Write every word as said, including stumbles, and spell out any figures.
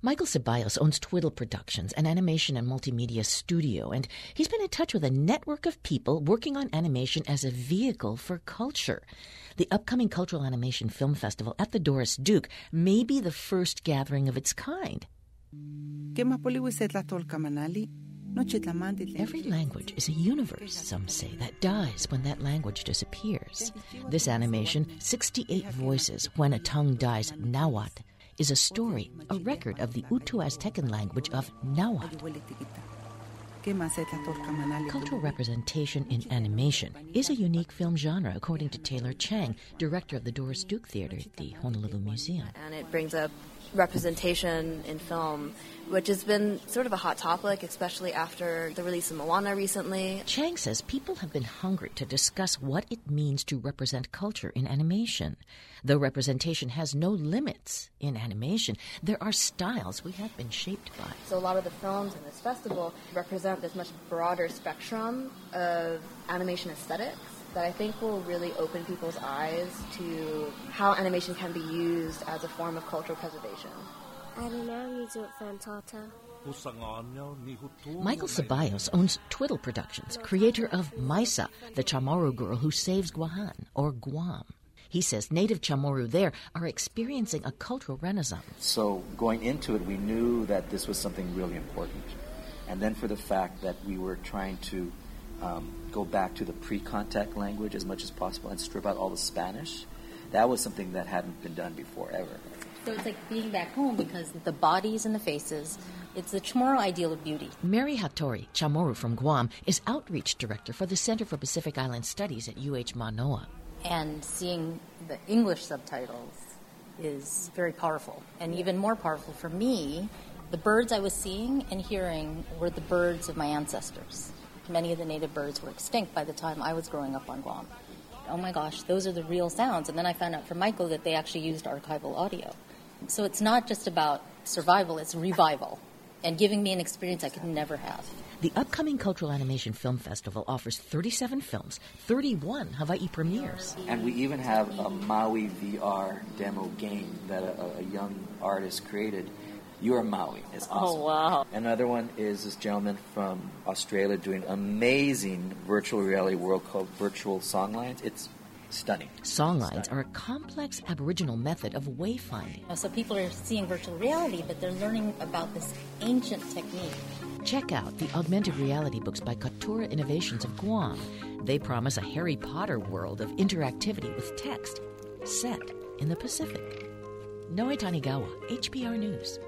Michael Ceballos owns Twiddle Productions, an animation and multimedia studio, and he's been in touch with a network of people working on animation as a vehicle for culture. The upcoming Cultural Animation Film Festival at the Doris Duke may be the first gathering of its kind. Every language is a universe, some say, that dies when that language disappears. This animation, sixty-eight voices, When a Tongue Dies, Nahuatl, is a story, a record of the Uto-Aztecan language of Nahuatl. Cultural representation in animation is a unique film genre, according to Taylor Chang, director of the Doris Duke Theater at the Honolulu Museum. And it brings up representation in film, which has been sort of a hot topic, especially after the release of Moana recently. Chang says people have been hungry to discuss what it means to represent culture in animation. Though representation has no limits in animation, there are styles we have been shaped by. So a lot of the films in this festival represent this much broader spectrum of animation aesthetics that I think will really open people's eyes to how animation can be used as a form of cultural preservation. Michael Ceballos owns Twiddle Productions, creator of Maisa, the Chamorro girl who saves Guahan, or Guam. He says native Chamorro there are experiencing a cultural renaissance. So going into it, we knew that this was something really important. And then for the fact that we were trying to um, go back to the pre-contact language as much as possible and strip out all the Spanish, that was something that hadn't been done before, ever. So it's like being back home because the bodies and the faces, it's the Chamorro ideal of beauty. Mary Hattori, Chamorro from Guam, is outreach director for the Center for Pacific Island Studies at U H Manoa. And seeing the English subtitles is very powerful. And even more powerful for me, the birds I was seeing and hearing were the birds of my ancestors. Many of the native birds were extinct by the time I was growing up on Guam. Oh my gosh, those are the real sounds. And then I found out from Michael that they actually used archival audio. So it's not just about survival, it's revival, and giving me an experience I could never have. The upcoming Cultural Animation Film Festival offers thirty-seven films, thirty-one Hawaii premieres. And we even have a Maui V R demo game that a, a young artist created. You Are Maui. It's awesome. Oh, wow. Another one is this gentleman from Australia doing amazing virtual reality world called Virtual Songlines. It's stunning. Songlines stunning. are a complex Aboriginal method of wayfinding. So people are seeing virtual reality, but they're learning about this ancient technique. Check out the augmented reality books by Katura Innovations of Guam. They promise a Harry Potter world of interactivity with text, set in the Pacific. Noe Tanigawa, H P R News.